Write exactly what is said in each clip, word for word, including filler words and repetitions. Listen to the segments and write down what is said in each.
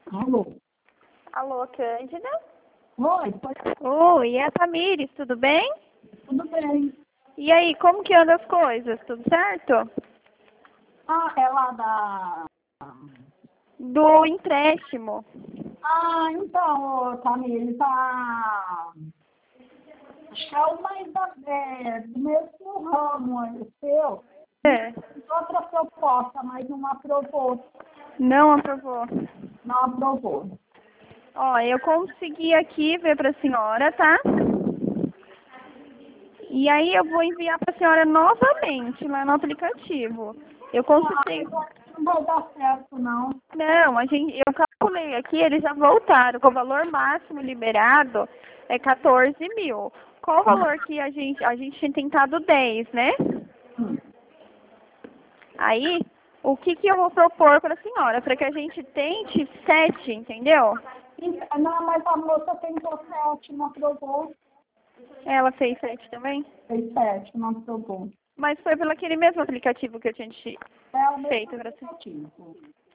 Alô? Alô, Cândida? Oi, pode... Oi, é a Tamires, tudo bem? Tudo bem. E aí, como que andam as coisas? Tudo certo? Ah, é lá da... Do empréstimo. Ah, então, Tamires, tá... Acho que é o mais da... é, do mesmo ramo, é o seu. É. Outra proposta, mas não aprovou. Não aprovou. Não aprovou. Ó, eu consegui aqui ver para a senhora, tá? E aí eu vou enviar para a senhora novamente lá no aplicativo. Eu consultei. Não vai dar certo, não. Não, a gente, eu calculei aqui, eles já voltaram. Com o valor máximo liberado é quatorze mil. Qual o valor que a gente, a gente tinha tentado dez, né? Aí, o que que eu vou propor para a senhora? Para que a gente tente sete, entendeu? Não, mas a moça tentou sete, não aprovou. Ela fez sete também? Fez sete, não aprovou. Mas foi pelo aquele mesmo aplicativo que eu tinha te É o mesmo feito para você. aplicativo.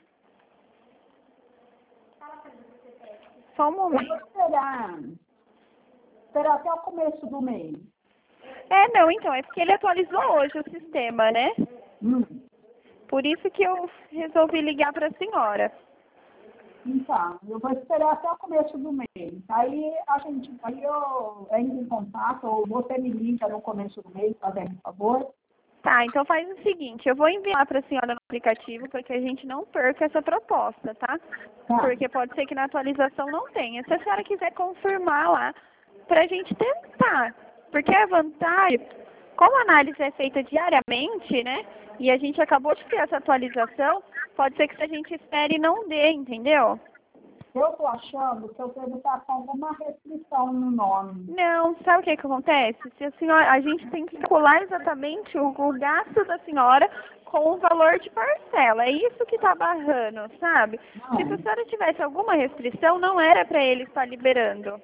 Só um Eu vou momento. esperar, esperar até o começo do mês. É, não, então, é porque ele atualizou hoje o sistema, né? Hum. Por isso que eu resolvi ligar para a senhora. Então, eu vou esperar até o começo do mês. Aí a gente, aí eu entro em contato, ou você me liga no começo do mês, fazendo favor. Tá, então faz o seguinte, eu vou enviar para a senhora no aplicativo para que a gente não perca essa proposta, tá? Tá. Porque pode ser que na atualização não tenha. Se a senhora quiser confirmar lá, para a gente tentar. Porque a vantagem, como a análise é feita diariamente, né? E a gente acabou de ter essa atualização, pode ser que se a gente espere não dê, entendeu? Eu tô achando que eu devo estar com alguma restrição no nome. Não, sabe o que que acontece? Se a senhora, a gente tem que calcular exatamente o, o gasto da senhora com o valor de parcela. É isso que está barrando, sabe? Se a senhora tivesse alguma restrição, não era para ele estar liberando.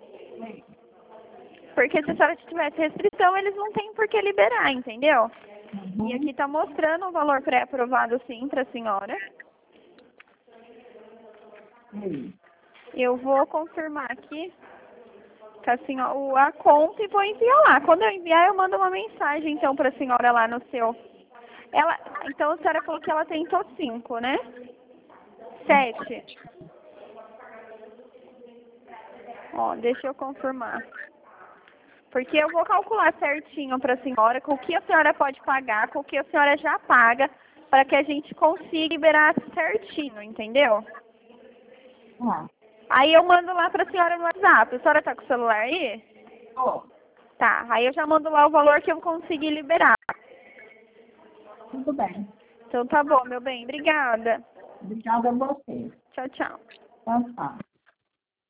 Porque se a senhora tivesse restrição, eles não têm por que liberar, entendeu? Uhum. E aqui está mostrando o valor pré-aprovado sim para a senhora. Sim. Eu vou confirmar aqui com a, senhora, o- a conta e vou enviar lá. Quando eu enviar, eu mando uma mensagem então para a senhora lá no seu. Ela, então a senhora falou que ela tentou cinco, né? Sete. Ó, deixa eu confirmar. Porque eu vou calcular certinho para a senhora com o que a senhora pode pagar, com o que a senhora já paga, para que a gente consiga liberar certinho, entendeu? Ah, Aí eu mando lá para a senhora no WhatsApp. A senhora tá com o celular aí? ó, Tá, aí eu já mando lá o valor que eu consegui liberar. tudo bem. Então tá bom, meu bem. Obrigada. Obrigada a você. Tchau, tchau. Tchau, tchau.